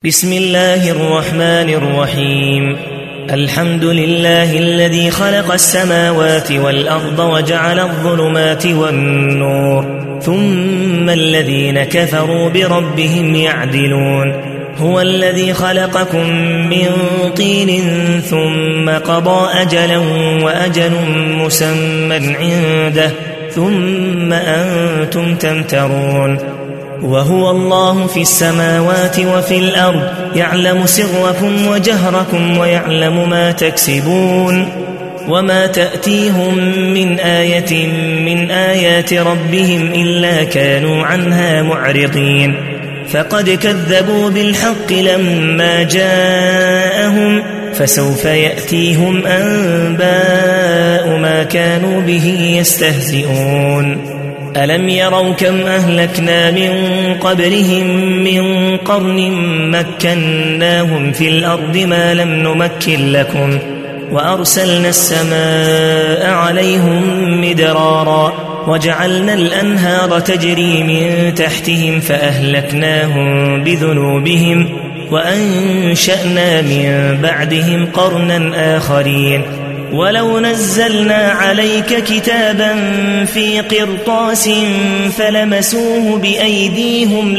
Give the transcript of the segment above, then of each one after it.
بسم الله الرحمن الرحيم. الحمد لله الذي خلق السماوات والأرض وجعل الظلمات والنور ثم الذين كفروا بربهم يعدلون. هو الذي خلقكم من طين ثم قضى أجلا وأجل مسمى عنده ثم أنتم تمترون. وهو الله في السماوات وفي الأرض يعلم سركم وجهركم ويعلم ما تكسبون. وما تأتيهم من آية من آيات ربهم إلا كانوا عنها معرضين. فقد كذبوا بالحق لما جاءهم فسوف يأتيهم أنباء ما كانوا به يستهزئون. ألم يروا كم أهلكنا من قبلهم من قرن مكناهم في الأرض ما لم نمكن لكم وأرسلنا السماء عليهم مدرارا وجعلنا الأنهار تجري من تحتهم فأهلكناهم بذنوبهم وأنشأنا من بعدهم قرنا آخرين. ولو نزلنا عليك كتابا في قرطاس فلمسوه بأيديهم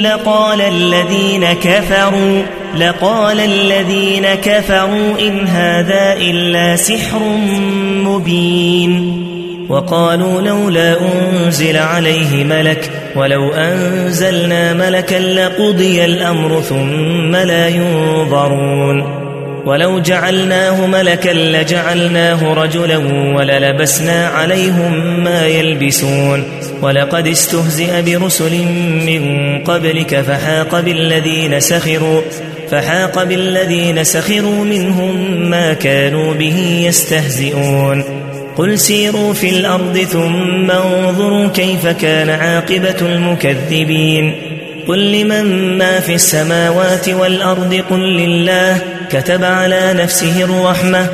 لقال الذين كفروا إن هذا إلا سحر مبين. وقالوا لولا أنزل عليه ملك ولو أنزلنا ملكا لقضي الأمر ثم لا ينظرون. ولو جعلناه ملكا لجعلناه رجلا وللبسنا عليهم ما يلبسون. ولقد استهزئ برسل من قبلك فحاق بالذين سخروا منهم ما كانوا به يستهزئون. قل سيروا في الأرض ثم انظروا كيف كان عاقبة المكذبين. قل لمن ما في السماوات والأرض قل لله كتب على نفسه الرحمة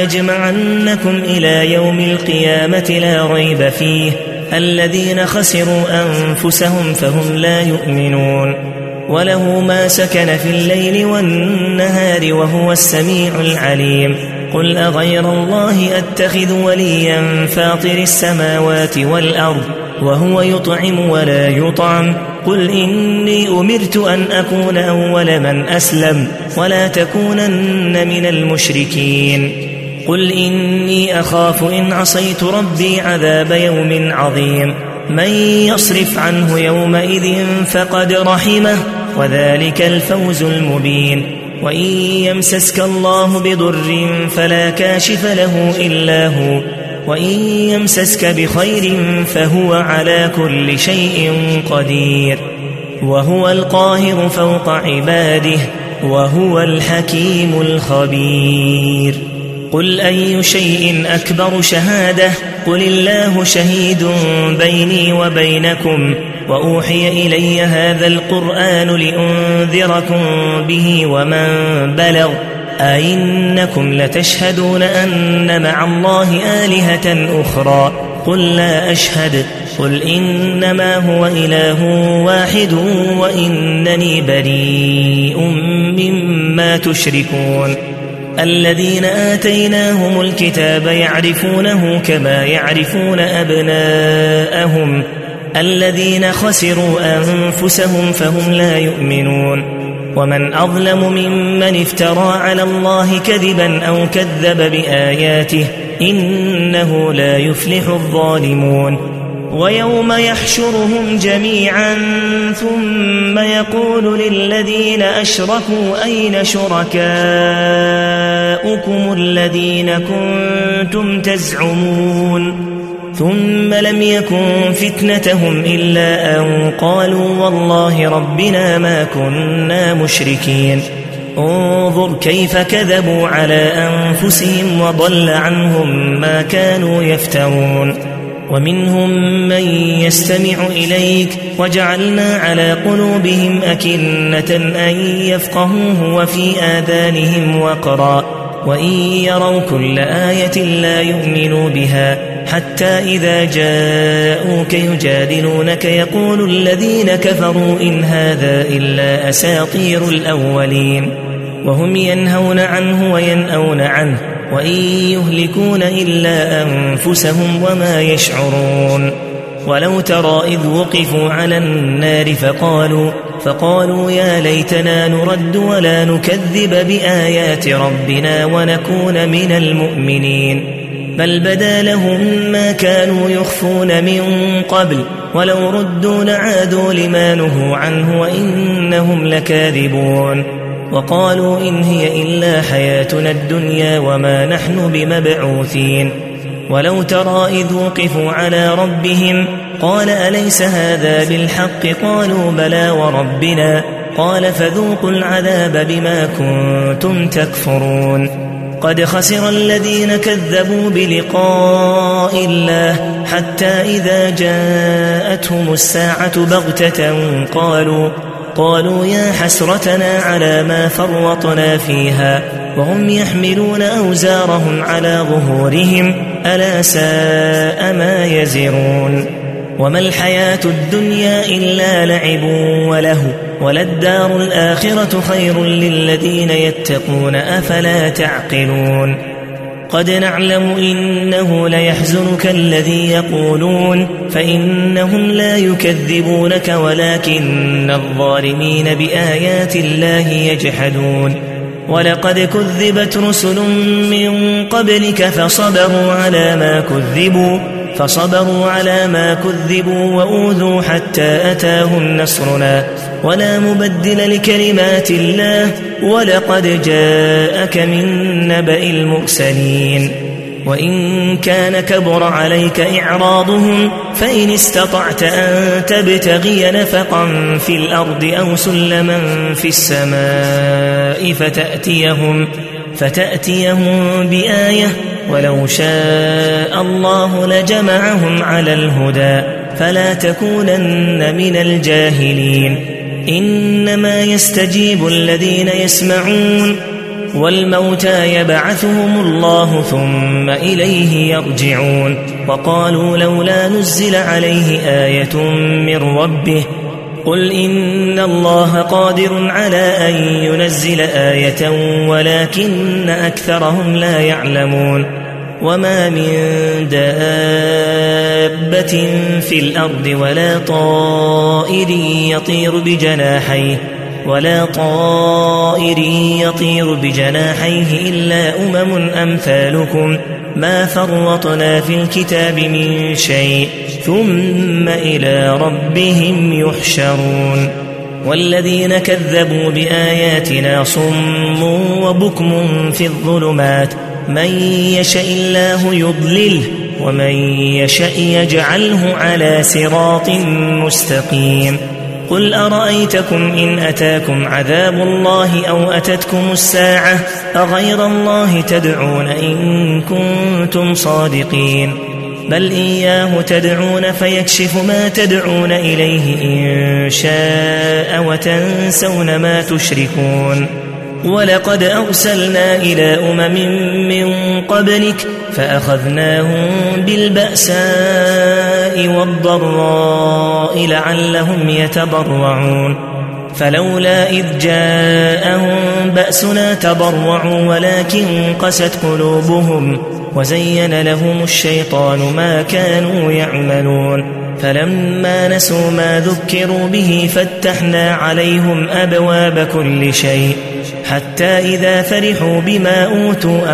ليجمعنكم إلى يوم القيامة لا ريب فيه الذين خسروا أنفسهم فهم لا يؤمنون. وله ما سكن في الليل والنهار وهو السميع العليم. قل أغير الله أتخذ وليا فاطر السماوات والأرض وهو يطعم ولا يطعم. قل إني أمرت أن أكون أول من أسلم ولا تكونن من المشركين. قل إني أخاف إن عصيت ربي عذاب يوم عظيم. من يصرف عنه يومئذ فقد رحمه وذلك الفوز المبين. وإن يمسسك الله بضر فلا كاشف له إلا هو وإن يمسسك بخير فهو على كل شيء قدير. وهو القاهر فوق عباده وهو الحكيم الخبير. قل أي شيء أكبر شهادة قل الله شهيد بيني وبينكم وأوحي إلي هذا القرآن لأنذركم به ومن بلغ أئنكم لتشهدون أن مع الله آلهة أخرى قل لا أشهد. قل إنما هو إله واحد وإنني بريء مما تشركون. الذين آتيناهم الكتاب يعرفونه كما يعرفون أبناءهم الذين خسروا أنفسهم فهم لا يؤمنون. ومن أظلم ممن افترى على الله كذبا أو كذب بآياته إنه لا يفلح الظالمون. ويوم يحشرهم جميعا ثم يقول للذين أشركوا أين شركاؤكم الذين كنتم تزعمون ثم لم يكن فتنتهم إلا أن قالوا والله ربنا ما كنا مشركين. انظر كيف كذبوا على أنفسهم وضل عنهم ما كانوا يفترون. ومنهم من يستمع إليك وجعلنا على قلوبهم أكنة أن يفقهوه وفي آذانهم وقرا وإن يروا كل آية لا يؤمنوا بها حتى إذا جاءوك يجادلونك يقول الذين كفروا إن هذا إلا أساطير الأولين وهم ينهون عنه وينأون عنه وإن يهلكون إلا أنفسهم وما يشعرون ولو ترى إذ وقفوا على النار فقالوا يا ليتنا نرد ولا نكذب بآيات ربنا ونكون من المؤمنين بل بدا لهم ما كانوا يخفون من قبل ولو ردوا لعادوا لما نهوا عنه وإنهم لكاذبون وقالوا إن هي إلا حياتنا الدنيا وما نحن بمبعوثين ولو ترى إذ وقفوا على ربهم قال أليس هذا بالحق قالوا بلى وربنا قال فذوقوا العذاب بما كنتم تكفرون قد خسر الذين كذبوا بلقاء الله حتى إذا جاءتهم الساعة بغتة قالوا يا حسرتنا على ما فرطنا فيها وهم يحملون أوزارهم على ظهورهم ألا ساء ما يزرون وما الحياة الدنيا إلا لعب وله وللدار الآخرة خير للذين يتقون أفلا تعقلون قد نعلم إنه ليحزنك الذي يقولون فإنهم لا يكذبونك ولكن الظالمين بآيات الله يجحدون ولقد كذبت رسل من قبلك فصبروا على ما كذبوا وأوذوا حتى أتاهم نصرنا ولا مبدل لكلمات الله ولقد جاءك من نبأ المرسلين وإن كان كبر عليك إعراضهم فإن استطعت أن تبتغي نفقا في الأرض أو سلما في السماء فتأتيهم بآية ولو شاء الله لجمعهم على الهدى فلا تكونن من الجاهلين إنما يستجيب الذين يسمعون والموتى يبعثهم الله ثم إليه يرجعون وقالوا لولا نزل عليه آية من ربه قل إن الله قادر على أن ينزل آية ولكن أكثرهم لا يعلمون وما من دابة في الأرض ولا طائر يطير بجناحيه إلا أمثالكم ما فرطنا في الكتاب من شيء ثم إلى ربهم يحشرون والذين كذبوا بآياتنا صم وبكم في الظلمات من يشاء الله يضلله ومن يشاء يجعله على صراط مستقيم قل أرأيتكم إن أتاكم عذاب الله أو أتتكم الساعة أغير الله تدعون إن كنتم صادقين بل إياه تدعون فيكشف ما تدعون إليه إن شاء وتنسون ما تشركون ولقد أرسلنا إلى من قبلك فأخذناهم بالبأساء والضراء لعلهم يتضرعون فلولا إذ جاءهم بأسنا تضرعوا ولكن قست قلوبهم وزين لهم الشيطان ما كانوا يعملون فلما نسوا ما ذكروا به فتحنا عليهم أبواب كل شيء حتى إذا فرحوا بما أوتوا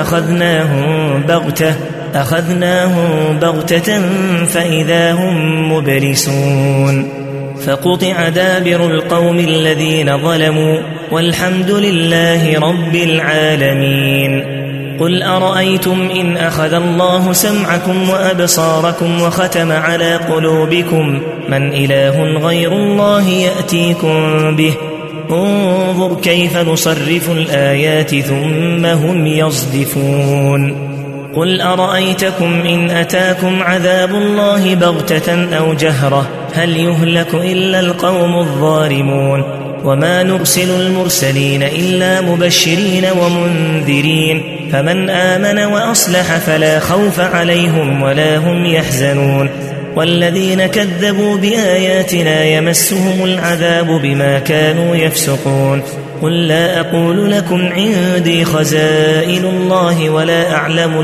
أخذناهم بغتة فإذا هم مبلسون فقطع دابر القوم الذين ظلموا والحمد لله رب العالمين قل أرأيتم إن أخذ الله سمعكم وأبصاركم وختم على قلوبكم من إله غير الله يأتيكم به انظر كيف نصرف الآيات ثم هم يصدفون قل أرأيتكم إن أتاكم عذاب الله بغتة أو جهرة هل يهلك إلا القوم الظالمون وما نرسل المرسلين إلا مبشرين ومنذرين فمن آمن وأصلح فلا خوف عليهم ولا هم يحزنون والذين كذبوا بآياتنا يمسهم العذاب بما كانوا يفسقون قل لا أقول لكم عندي خزائن الله ولا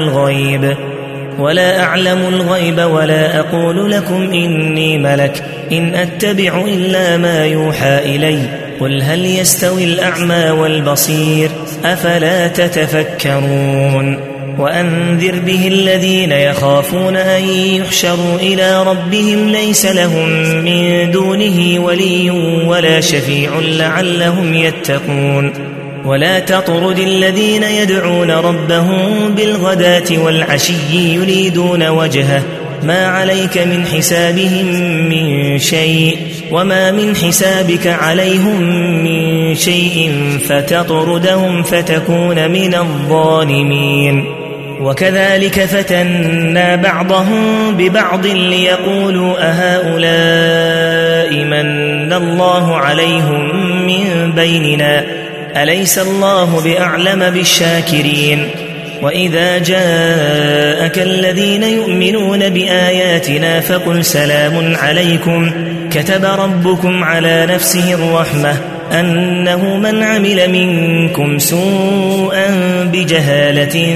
أعلم الغيب ولا أقول لكم إني ملك إن أتبع إلا ما يوحى إلي قل هل يستوي الأعمى والبصير أفلا تتفكرون وأنذر به الذين يخافون أن يحشروا إلى ربهم ليس لهم من دونه ولي ولا شفيع لعلهم يتقون ولا تطرد الذين يدعون ربهم بالغداة والعشي يريدون وجهه ما عليك من حسابهم من شيء وما من حسابك عليهم من شيء فتطردهم فتكون من الظالمين وكذلك فتنا بعضهم ببعض ليقولوا أهؤلاء من الله عليهم من بيننا أليس الله بأعلم بالشاكرين وإذا جاءك الذين يؤمنون بآياتنا فقل سلام عليكم كتب ربكم على نفسه الرحمة أنه من عمل منكم سوءا بجهالة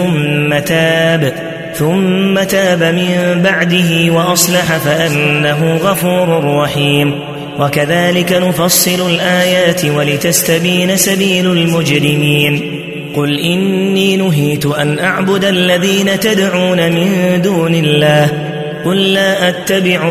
ثم تاب من بعده وأصلح فأنه غفور رحيم وكذلك نفصل الآيات ولتستبين سبيل المجرمين قل إني نهيت أن أعبد الذين تدعون من دون الله قل لا أتبع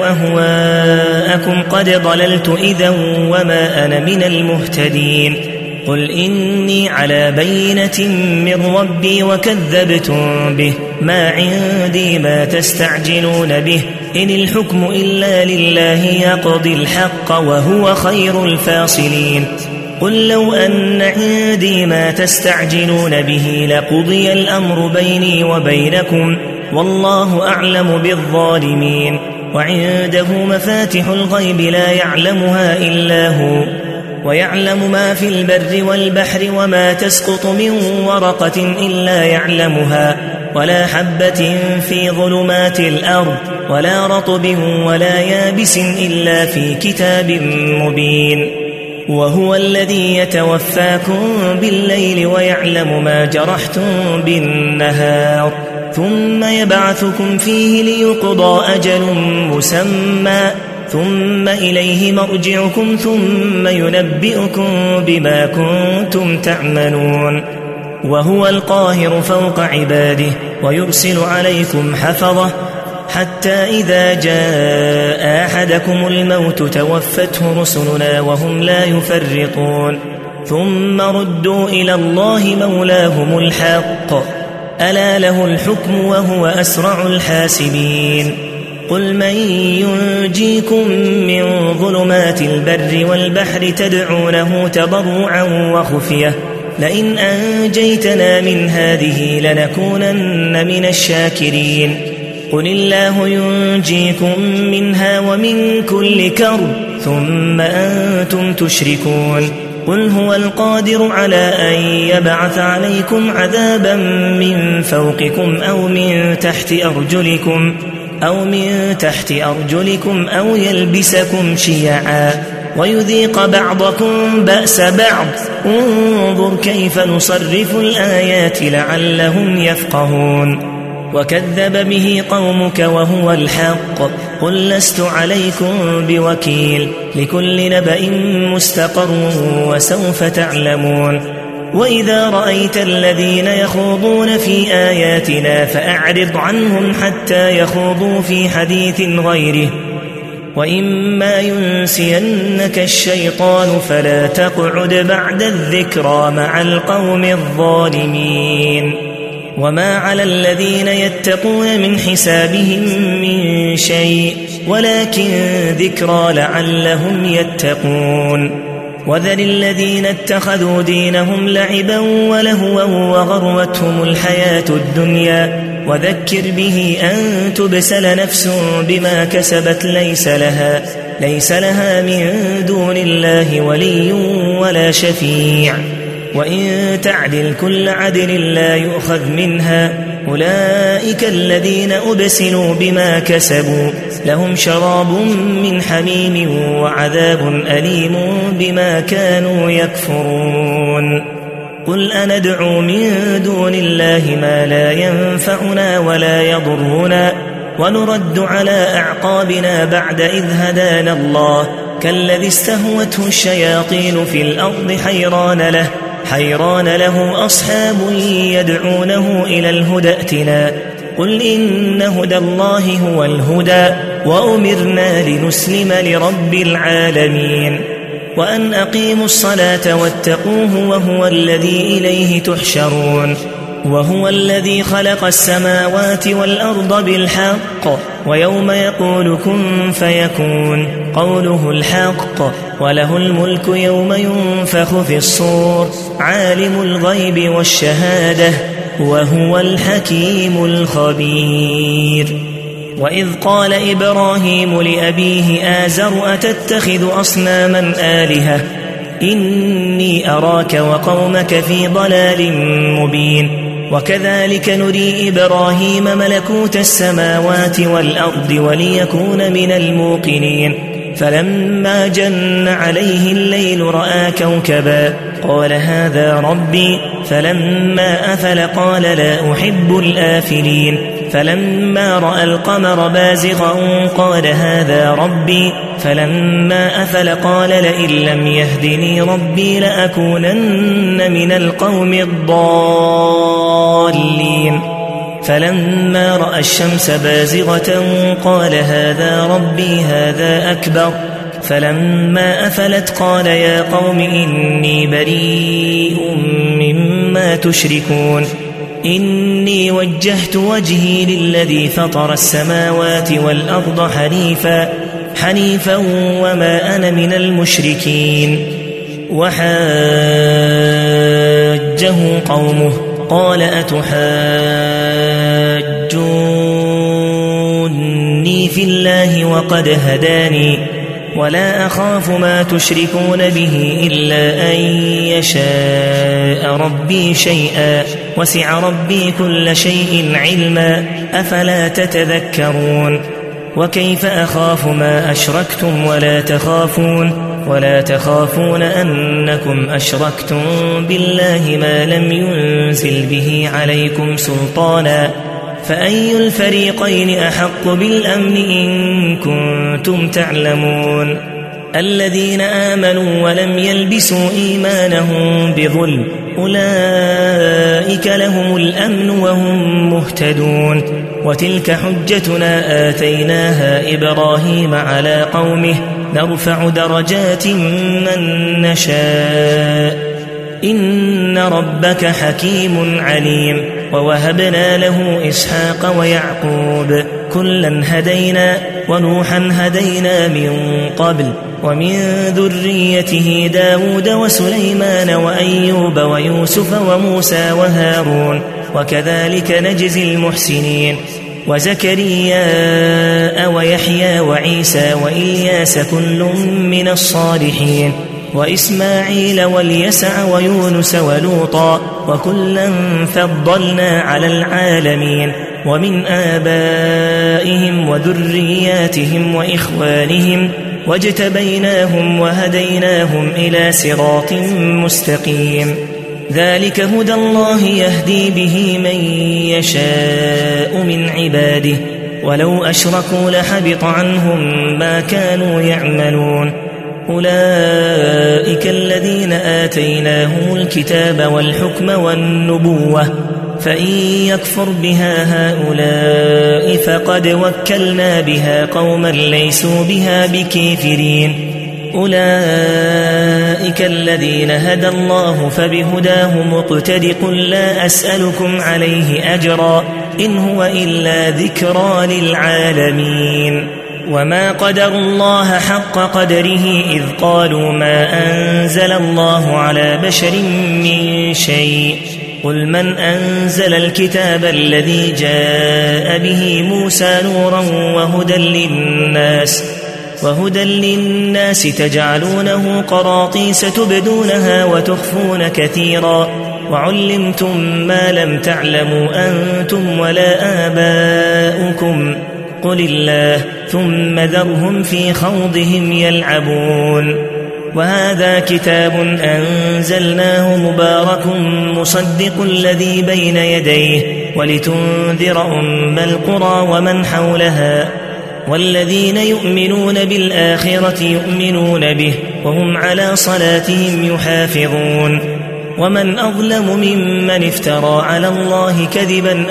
أهواءكم قد ضللت إذا وما أنا من المهتدين قل إني على بينة من ربي وكذبتم به ما عندي ما تستعجلون به إن الحكم إلا لله يقضي الحق وهو خير الفاصلين قل لو أن عندي ما تستعجلون به لقضي الأمر بيني وبينكم والله أعلم بالظالمين وعنده مفاتح الغيب لا يعلمها إلا هو ويعلم ما في البر والبحر وما تسقط من ورقة إلا يعلمها ولا حبة في ظلمات الأرض ولا رطب ولا يابس إلا في كتاب مبين وهو الذي يتوفاكم بالليل ويعلم ما جرحتم بالنهار ثم يبعثكم فيه ليقضى أجل مسمى ثم إليه مرجعكم ثم ينبئكم بما كنتم تعملون وهو القاهر فوق عباده ويرسل عليكم حفظه حتى إذا جاء أحدكم الموت توفته رسلنا وهم لا يفرطون ثم ردوا إلى الله مولاهم الحق ألا له الحكم وهو أسرع الحاسبين قل من ينجيكم من ظلمات البر والبحر تدعونه تضرعا وخفية لئن أنجيتنا من هذه لنكونن من الشاكرين قل الله ينجيكم منها ومن كل كرب ثم أنتم تشركون قل هو القادر على أن يبعث عليكم عذابا من فوقكم أو من تحت أرجلكم أو يلبسكم شيعا ويذيق بعضكم بأس بعض انظر كيف نصرف الآيات لعلهم يفقهون وكذب به قومك وهو الحق قل لست عليكم بوكيل لكل نبأ مستقر وسوف تعلمون وإذا رأيت الذين يخوضون في آياتنا فأعرض عنهم حتى يخوضوا في حديث غيره وإما ينسينك الشيطان فلا تقعد بعد الذكرى مع القوم الظالمين وما على الذين يتقون من حسابهم من شيء ولكن ذكرى لعلهم يتقون وذل الذين اتخذوا دينهم لعبا ولهوا وغرتهم الحياة الدنيا وذكر به أن تبسل نفس بما كسبت ليس لها من دون الله ولي ولا شفيع وإن تعدل كل عدل لا يؤخذ منها أولئك الذين أبسلوا بما كسبوا لهم شراب من حميم وعذاب أليم بما كانوا يكفرون قل أندعو من دون الله ما لا ينفعنا ولا يضرنا ونرد على أعقابنا بعد إذ هدانا الله كالذي استهوته الشياطين في الأرض حيران له أصحاب يدعونه إلى الهدى ائتنا قل إن هدى الله هو الهدى وأمرنا لنسلم لرب العالمين وأن أقيموا الصلاة واتقوه وهو الذي إليه تحشرون وهو الذي خلق السماوات والأرض بالحق ويوم يقول كن فيكون قوله الحق وله الملك يوم ينفخ في الصور عالم الغيب والشهادة وهو الحكيم الخبير وإذ قال إبراهيم لأبيه آزر أتتخذ أصناما آلهة إني أراك وقومك في ضلال مبين وكذلك نري إبراهيم ملكوت السماوات والأرض وليكون من الموقنين فلما جن عليه الليل رأى كوكبا قال هذا ربي فلما أفل قال لا أحب الآفلين فلما رأى القمر بازغا قال هذا ربي فلما أفل قال لئن لم يهدني ربي لأكونن من القوم الضالين فلما رأى الشمس بازغة قال هذا ربي هذا أكبر فلما أفلت قال يا قوم إني بريء مما تشركون إني وجهت وجهي للذي فطر السماوات والأرض حنيفا وما أنا من المشركين وحاجه قومه قال أتحاجوني في الله وقد هداني ولا أخاف ما تشركون به إلا أن يشاء ربي شيئا وسع ربي كل شيء علما أفلا تتذكرون وكيف أخاف ما أشركتم ولا تخافون أنكم أشركتم بالله ما لم ينزل به عليكم سلطانا فأي الفريقين أحق بالأمن إن كنتم تعلمون الذين آمنوا ولم يلبسوا إيمانهم بظلم أولئك لهم الأمن وهم مهتدون وتلك حجتنا آتيناها إبراهيم على قومه نرفع درجات من نشاء إن ربك حكيم عليم ووهبنا له إسحاق ويعقوب كلا هدينا ونوحا هدينا من قبل ومن ذريته داود وسليمان وأيوب ويوسف وموسى وهارون وكذلك نجزي المحسنين وزكريا ويحيى وعيسى وإلياس كل من الصالحين وإسماعيل واليسع ويونس ولوطا وكلا فضلنا على العالمين ومن آبائهم وذرياتهم وإخوانهم واجتبيناهم وهديناهم إلى صراط مستقيم ذلك هدى الله يهدي به من يشاء من عباده ولو أشركوا لحبط عنهم ما كانوا يعملون أولئك الذين آتيناهم الكتاب والحكم والنبوة فإن يكفر بها هؤلاء فقد وكلنا بها قوما ليسوا بها بكافرين أولئك الذين هدى الله فبهداه مقتد قل لا أسألكم عليه أجرا إن هو إلا ذكرى للعالمين وما قدر الله حق قدره إذ قالوا ما أنزل الله على بشر من شيء قل من أنزل الكتاب الذي جاء به موسى نورا وهدى للناس وهدى للناس تجعلونه قراطيس تبدونها وتخفون كثيرا وعلمتم ما لم تعلموا أنتم ولا آباؤكم قل الله ثم ذرهم في خوضهم يلعبون وهذا كتاب أنزلناه مبارك مصدق الذي بين يديه ولتنذر أم القرى ومن حولها والذين يؤمنون بالآخرة يؤمنون به وهم على صلاتهم يحافظون ومن أظلم ممن افترى على الله كذبا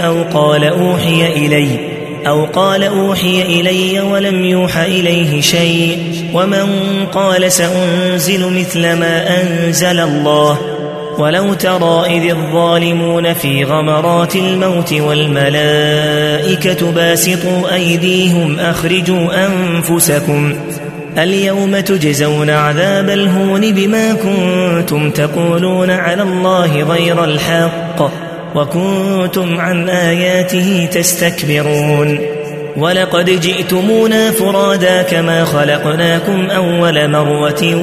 أو قال أوحي إلي ولم يوحى إليه شيء ومن قال سأنزل مثل ما أنزل الله ولو ترى إذ الظالمون في غمرات الموت والملائكة باسطوا أيديهم أخرجوا أنفسكم اليوم تجزون عذاب الهون بما كنتم تقولون على الله غير الحق وكنتم عن آياته تستكبرون ولقد جئتمونا فرادا كما خلقناكم أول مرة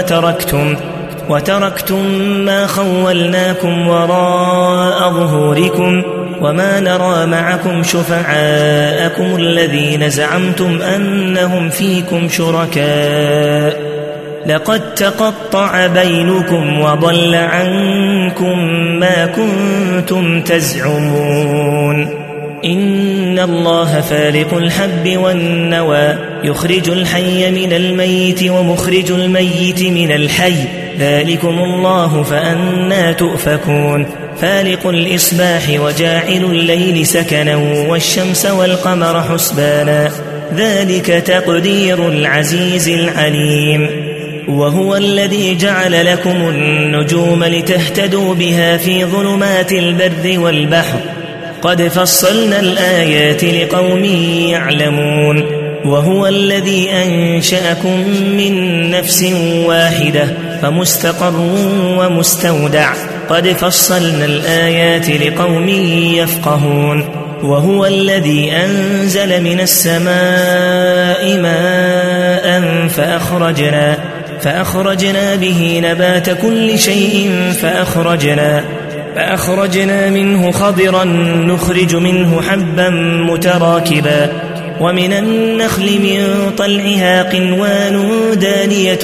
وتركتم ما خولناكم وراء ظهوركم وما نرى معكم شفعاءكم الذين زعمتم أنهم فيكم شركاء لقد تقطع بينكم وضل عنكم ما كنتم تزعمون إن الله فالق الحب والنوى يخرج الحي من الميت ومخرج الميت من الحي ذلكم الله فأنى تؤفكون فالق الإصباح وجاعل الليل سكنا والشمس والقمر حسبانا ذلك تقدير العزيز العليم وهو الذي جعل لكم النجوم لتهتدوا بها في ظلمات البر والبحر قد فصلنا الآيات لقوم يعلمون وهو الذي أنشأكم من نفس واحدة فمستقر ومستودع قد فصلنا الآيات لقوم يفقهون وهو الذي أنزل من السماء ماء فأخرجنا به نبات كل شيء فأخرجنا منه خضرا نخرج منه حبا متراكبا ومن النخل من طلعها قنوان دانية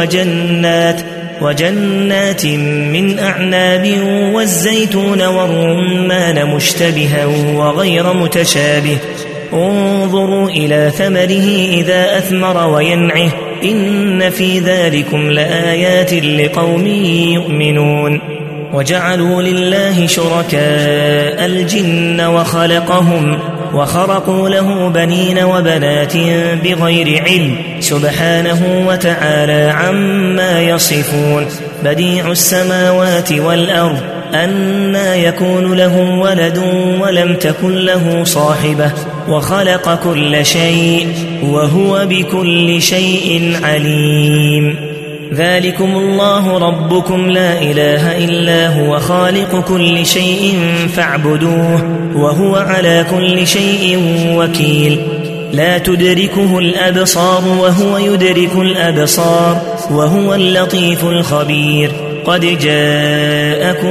وجنات من أعناب والزيتون والرمان مشتبها وغير متشابه انظروا إلى ثمره إذا أثمر وينعه إن في ذلكم لآيات لقوم يؤمنون وجعلوا لله شركاء الجن وخلقهم وخرقوا له بنين وبنات بغير علم سبحانه وتعالى عما يصفون بديع السماوات والأرض أنى يكون له ولد ولم تكن له صاحبة وخلق كل شيء وهو بكل شيء عليم ذلكم الله ربكم لا إله إلا هو خالق كل شيء فاعبدوه وهو على كل شيء وكيل لا تدركه الأبصار وهو يدرك الأبصار وهو اللطيف الخبير قد جاءكم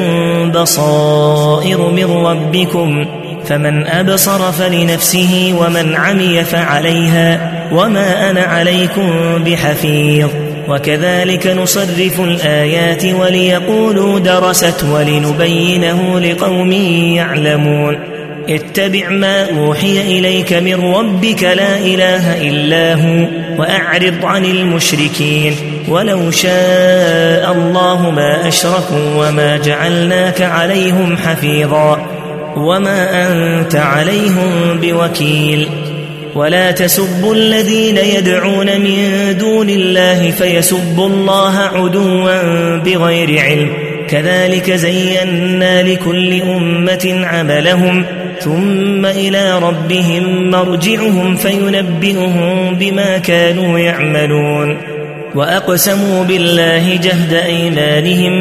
بصائر من ربكم فمن أبصر فلنفسه ومن عمي فعليها وما أنا عليكم بحفيظ وكذلك نصرف الآيات وليقولوا درست ولنبينه لقوم يعلمون اتبع ما أوحي إليك من ربك لا إله إلا هو وأعرض عن المشركين ولو شاء الله ما أشركوا وما جعلناك عليهم حفيظا وما أنت عليهم بوكيل ولا تسبوا الذين يدعون من دون الله فيسبوا الله عدوا بغير علم كذلك زينا لكل أمة عملهم ثم إلى ربهم مرجعهم فينبئهم بما كانوا يعملون وأقسموا بالله جهد أيمانهم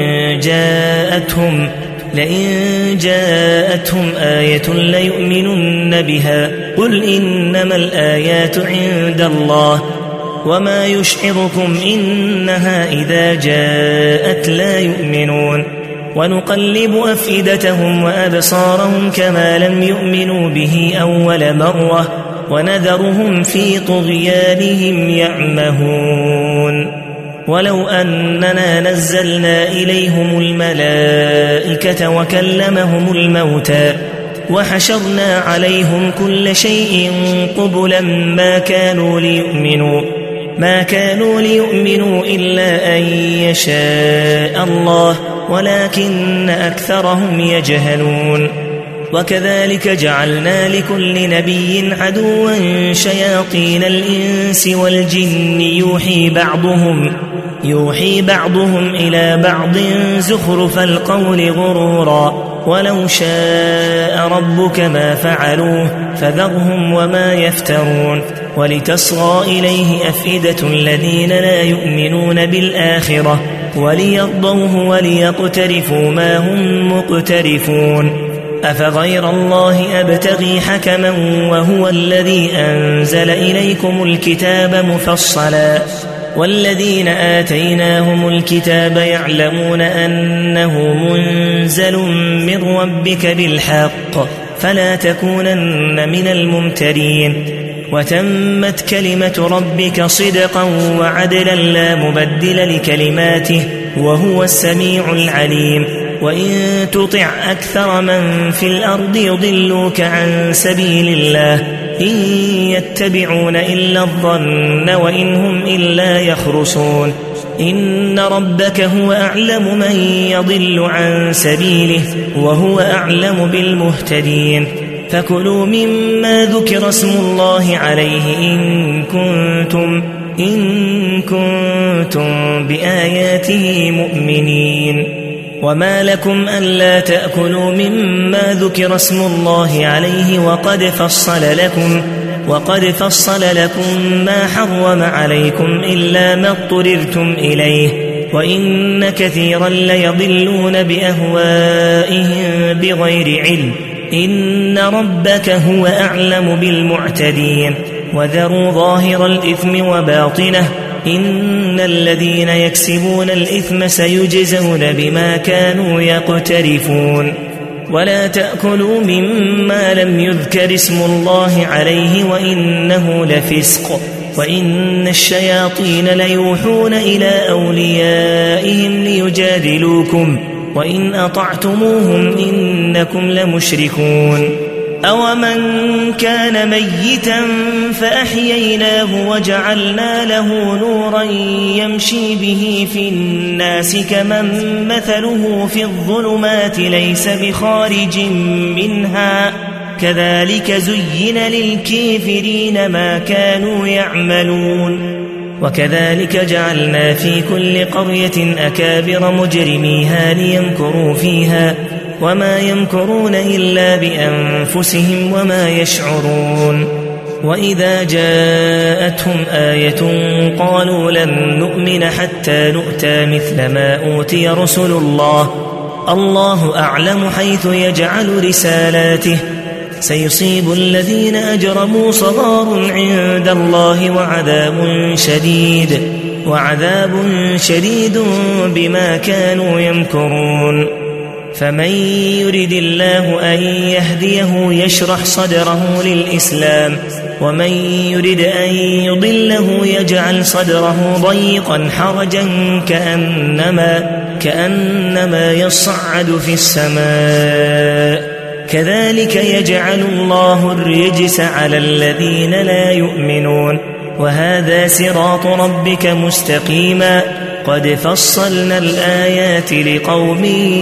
لئن جاءتهم آية ليؤمنن بها قل إنما الآيات عند الله وما يشعركم إنها إذا جاءت لا يؤمنون ونقلب أفئدتهم وأبصارهم كما لم يؤمنوا به أول مرة ونذرهم في طغيانهم يعمهون ولو أننا نزلنا إليهم الملائكة وكلمهم الموتى وحشرنا عليهم كل شيء قبلا ما كانوا ليؤمنوا إلا أن يشاء الله ولكن أكثرهم يجهلون وكذلك جعلنا لكل نبي عدوا شياطين الإنس والجن يوحي بعضهم إلى بعض زخرف القول غرورا ولو شاء ربك ما فعلوه فذرهم وما يفترون ولتصغى إليه أفئدة الذين لا يؤمنون بالآخرة وليرضوه وليقترفوا ما هم مقترفون أفغير الله أبتغي حكما وهو الذي أنزل إليكم الكتاب مفصلا والذين آتيناهم الكتاب يعلمون أنه منزل من ربك بالحق فلا تكونن من الممترين وتمت كلمة ربك صدقا وعدلا لا مبدل لكلماته وهو السميع العليم وإن تطع أكثر من في الأرض يضلوك عن سبيل الله إن يتبعون إلا الظن وإن هم إلا يخرصون إن ربك هو أعلم من يضل عن سبيله وهو أعلم بالمهتدين فكلوا مما ذكر اسم الله عليه إن كنتم بآياته مؤمنين وما لكم ألا تأكلوا مما ذكر اسم الله عليه وقد فصل لكم ما حرم عليكم إلا ما اضطررتم إليه وإن كثيرا ليضلون بأهوائهم بغير علم إن ربك هو أعلم بالمعتدين وذروا ظاهر الإثم وباطنه إن الذين يكسبون الإثم سيجزون بما كانوا يقترفون ولا تأكلوا مما لم يذكر اسم الله عليه وإنه لفسق وإن الشياطين ليوحون إلى أوليائهم ليجادلوكم وإن أطعتموهم إنكم لمشركون أومن كان ميتا فأحييناه وجعلنا له نورا يمشي به في الناس كمن مثله في الظلمات ليس بخارج منها كذلك زين للكافرين ما كانوا يعملون وكذلك جعلنا في كل قرية أكابر مجرميها ليمكروا فيها وما يمكرون إلا بأنفسهم وما يشعرون وإذا جاءتهم آية قالوا لن نؤمن حتى نؤتى مثل ما أوتي رسل الله أعلم حيث يجعل رسالاته سيصيب الذين أجرموا صغار عند الله وعذاب شديد بما كانوا يمكرون فمن يرد الله أن يهديه يشرح صدره للإسلام ومن يرد أن يضله يجعل صدره ضيقا حرجا كأنما يصعد في السماء كذلك يجعل الله الرجس على الذين لا يؤمنون وهذا صراط ربك مستقيما قد فصلنا الآيات لقوم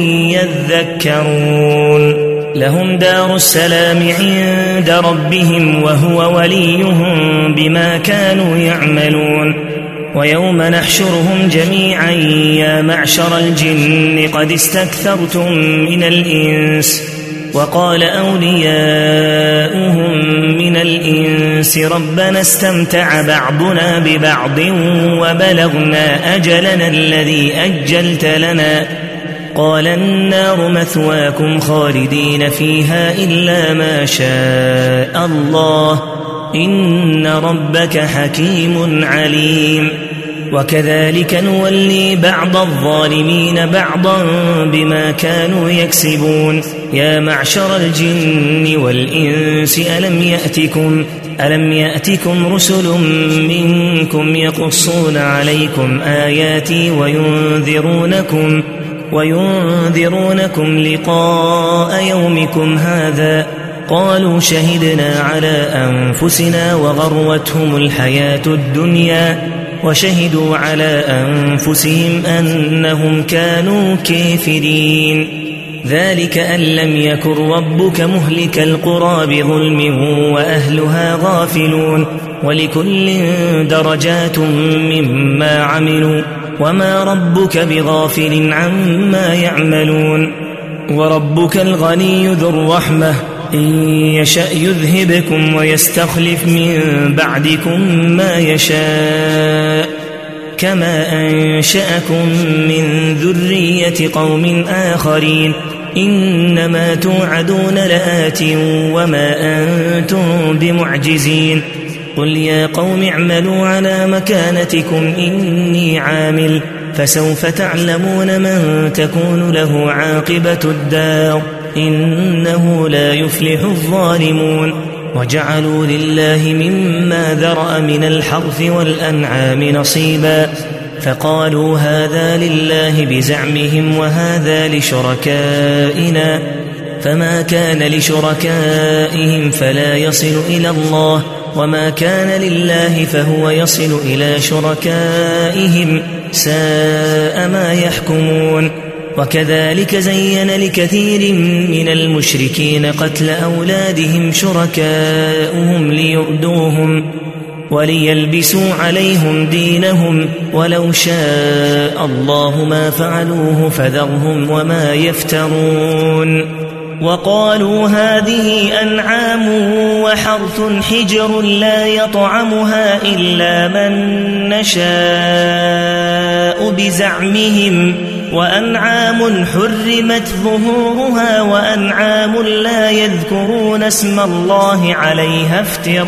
يذكرون لهم دار السلام عند ربهم وهو وليهم بما كانوا يعملون ويوم نحشرهم جميعا يا معشر الجن قد استكثرتم من الإنس وقال أولياؤهم من الإنس ربنا استمتع بعضنا ببعض وبلغنا أجلنا الذي أجلت لنا قال النار مثواكم خالدين فيها إلا ما شاء الله إن ربك حكيم عليم وكذلك نولي بعض الظالمين بعضا بما كانوا يكسبون يا معشر الجن والإنس ألم يأتكم رسل منكم يقصون عليكم آياتي وينذرونكم لقاء يومكم هذا قالوا شهدنا على أنفسنا وغرتهم الحياة الدنيا وشهدوا على أنفسهم أنهم كانوا كافرين ذلك أن لم يكن ربك مهلك القرى بظلم وأهلها غافلون ولكل درجات مما عملوا وما ربك بغافل عما يعملون وربك الغني ذو الرحمة إن يشأ يذهبكم ويستخلف من بعدكم ما يشاء كما أنشأكم من ذرية قوم آخرين إنما توعدون لآت وما أنتم بمعجزين قل يا قوم اعملوا على مكانتكم إني عامل فسوف تعلمون من تكون له عاقبة الدار إنه لا يفلح الظالمون وجعلوا لله مما ذرأ من الحرث والأنعام نصيبا فقالوا هذا لله بزعمهم وهذا لشركائنا فما كان لشركائهم فلا يصل إلى الله وما كان لله فهو يصل إلى شركائهم ساء ما يحكمون وكذلك زين لكثير من المشركين قتل أولادهم شركاؤهم ليردوهم وليلبسوا عليهم دينهم ولو شاء الله ما فعلوه فذرهم وما يفترون وقالوا هذه أنعام وحرث حجر لا يطعمها إلا من نشاء بزعمهم وأنعام حرمت ظهورها وأنعام لا يذكرون اسم الله عليها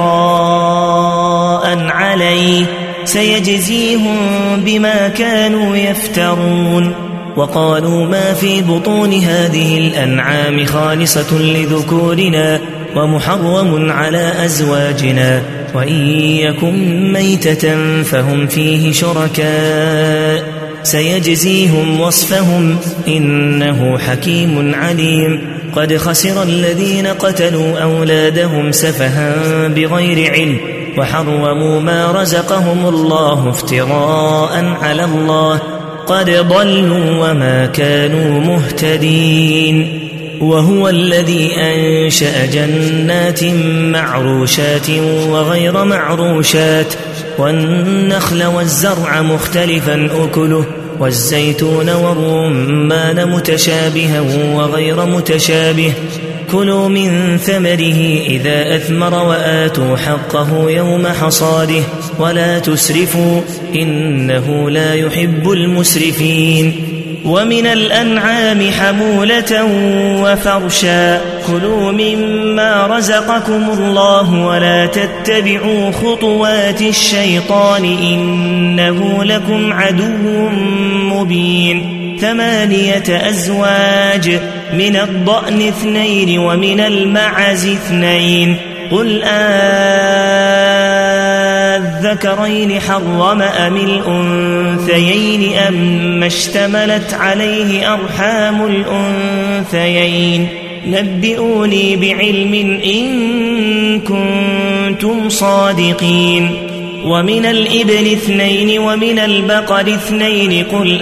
افتراء عليه سيجزيهم بما كانوا يفترون وقالوا ما في بطون هذه الأنعام خالصة لذكورنا ومحرم على أزواجنا وإن يكن ميتة فهم فيه شركاء سيجزيهم وصفهم إنه حكيم عليم قد خسر الذين قتلوا أولادهم سفها بغير علم وحرموا ما رزقهم الله افتراء على الله قد ضلوا وما كانوا مهتدين وهو الذي أنشأ جنات معروشات وغير معروشات والنخل والزرع مختلفا أكله والزيتون والرمان متشابها وغير متشابه كلوا من ثمره إذا أثمر وآتوا حقه يوم حصاده ولا تسرفوا إنه لا يحب المسرفين ومن الأنعام حمولة وفرشا كلوا مما رزقكم الله ولا تتبعوا خطوات الشيطان إنه لكم عدو مبين 8 أزواج من الضأن 2 ومن المعز 2 قل الذكرين حرم أم الأنثيين أم اشتملت عليه أرحام الأنثيين نبئوني بعلم إن كنتم صادقين ومن الإبل 2 ومن البقر 2 قل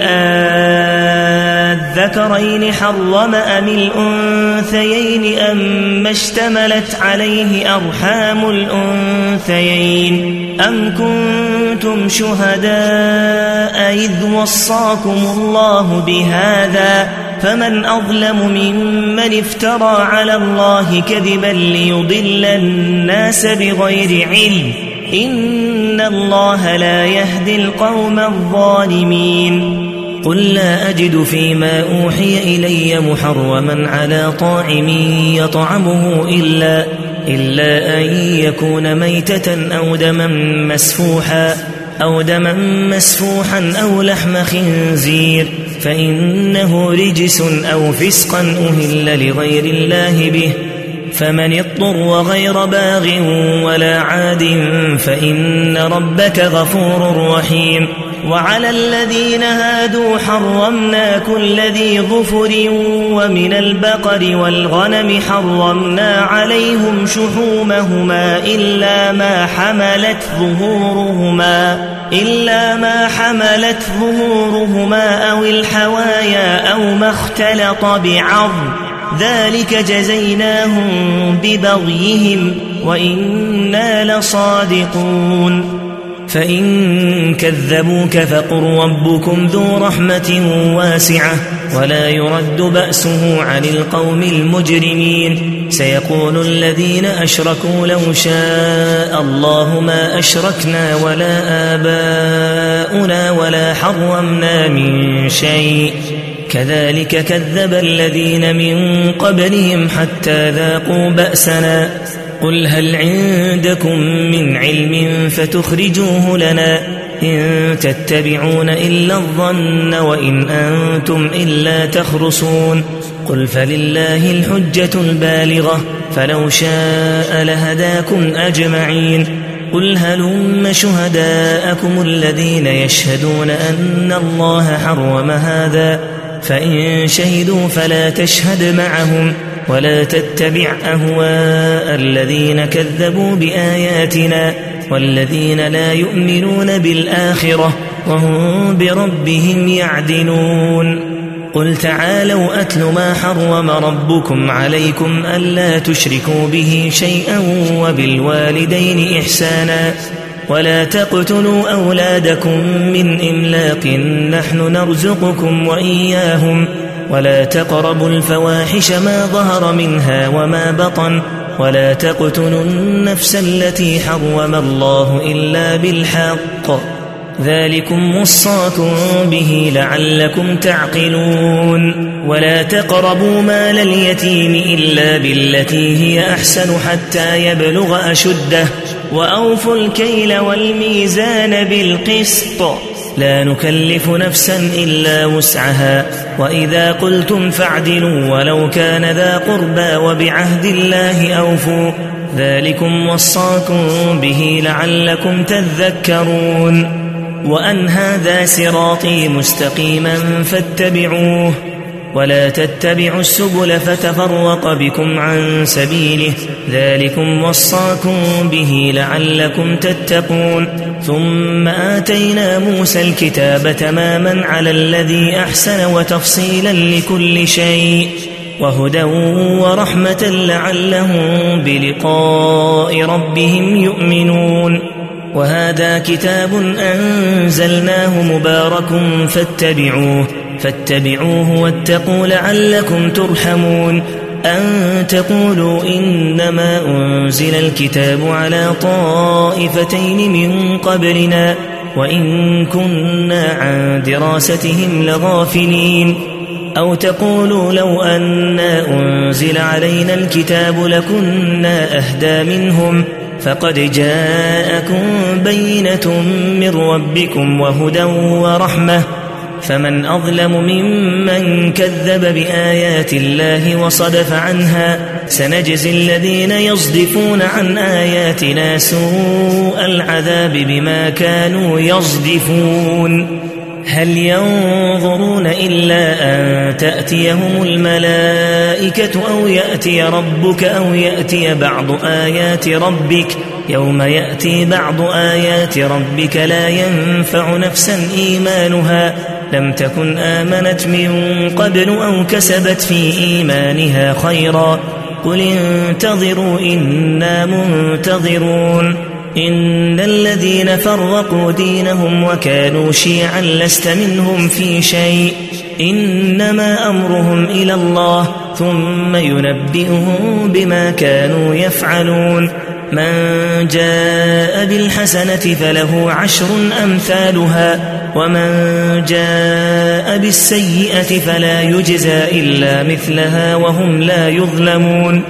الذكرين حرم أم الأنثيين أم اشتملت عليه أرحام الأنثيين أم كنتم شهداء إذ وصاكم الله بهذا فمن أظلم ممن افترى على الله كذبا ليضل الناس بغير علم إن الله لا يهدي القوم الظالمين قل لا أجد فيما أوحي إلي محرما على طاعم يطعمه إلا أن يكون ميتة أو دما مسفوحا أو لحم خنزير فإنه رجس أو فسقا أهل لغير الله به فمن اضطر غير باغ ولا عاد فإن ربك غفور رحيم. وعلى الذين هادوا حرمنا كل ذي ظفر ومن البقر والغنم حرمنا عليهم شحومهما إلا ما حملت ظهورهما أو الحوايا أو ما اختلط بعظم ذلك جزيناهم ببغيهم وإنا لصادقون. فإن كذبوك فقل ربكم ذو رحمة واسعة ولا يرد بأسه عن القوم المجرمين. سيقول الذين أشركوا لو شاء الله ما أشركنا ولا آباؤنا ولا حرمنا من شيء كذلك كذب الذين من قبلهم حتى ذاقوا بأسنا. قل هل عندكم من علم فتخرجوه لنا إن تتبعون إلا الظن وإن أنتم إلا تخرصون. قل فلله الحجة البالغة فلو شاء لهداكم أجمعين. قل هلم شهداءكم الذين يشهدون أن الله حرم هذا فإن شهدوا فلا تشهد معهم ولا تتبع أهواء الذين كذبوا بآياتنا والذين لا يؤمنون بالآخرة وهم بربهم يعدلون. قل تعالوا أتل ما حرم ربكم عليكم ألا تشركوا به شيئا وبالوالدين إحسانا ولا تقتلوا أولادكم من إملاق نحن نرزقكم وإياهم ولا تقربوا الفواحش ما ظهر منها وما بطن ولا تقتلوا النفس التي حرم الله إلا بالحق ذلكم وصاكم به لعلكم تعقلون. ولا تقربوا مال اليتيم إلا بالتي هي أحسن حتى يبلغ أشده وأوفوا الكيل والميزان بالقسط لا نكلف نفسا إلا وسعها وإذا قلتم فاعدلوا ولو كان ذا قربى وبعهد الله أوفوا ذلكم وصاكم به لعلكم تذكرون. وأن هذا صراطي مستقيما فاتبعوه ولا تتبعوا السبل فتفرق بكم عن سبيله ذلكم وصاكم به لعلكم تتقون. ثم آتينا موسى الكتاب تماما على الذي أحسن وتفصيلا لكل شيء وهدى ورحمة لعلهم بلقاء ربهم يؤمنون. وهذا كتاب أنزلناه مبارك فاتبعوه واتقوا لعلكم ترحمون. أن تقولوا إنما أنزل الكتاب على طائفتين من قبلنا وإن كنا عن دراستهم لغافلين أو تقولوا لو أنا أنزل علينا الكتاب لكنا أهدى منهم فقد جاءكم بينة من ربكم وهدى ورحمة فمن أظلم ممن كذب بآيات الله وصدف عنها سنجزي الذين يصدفون عن آياتنا سوء العذاب بما كانوا يصدفون. هل ينظرون إلا أن تأتيهم الملائكة أو يأتي ربك أو يأتي بعض آيات ربك يوم يأتي بعض آيات ربك لا ينفع نفسا إيمانها لم تكن آمنت من قبل أو كسبت في إيمانها خيرا قل انتظروا إنا منتظرون. إن الذين فرقوا دينهم وكانوا شيعا لست منهم في شيء إنما أمرهم إلى الله ثم ينبئهم بما كانوا يفعلون. من جاء بالحسنة فله 10 أمثالها ومن جاء بالسيئة فلا يجزى إلا مثلها وهم لا يظلمون.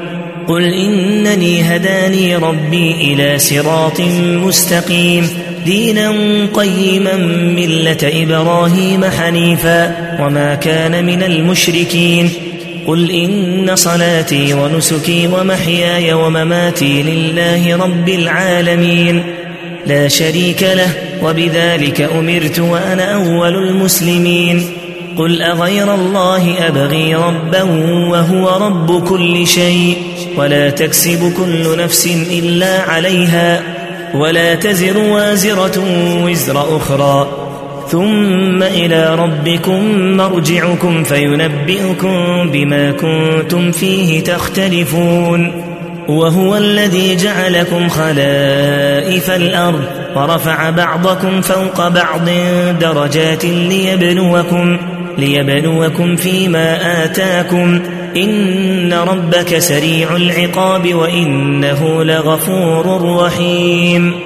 قل إنني هداني ربي إلى صراط مستقيم دينا قيما ملة إبراهيم حنيفا وما كان من المشركين قل إن صلاتي ونسكي ومحياي ومماتي لله رب العالمين لا شريك له وبذلك أمرت وأنا أول المسلمين قل أغير الله أبغي ربا وهو رب كل شيء ولا تكسب كل نفس إلا عليها ولا تزر وازرة وزر أخرى ثم إلى ربكم مرجعكم فينبئكم بما كنتم فيه تختلفون وهو الذي جعلكم خلائف الأرض ورفع بعضكم فوق بعض درجات ليبلوكم فيما آتاكم إن ربك سريع العقاب وإنه لغفور رحيم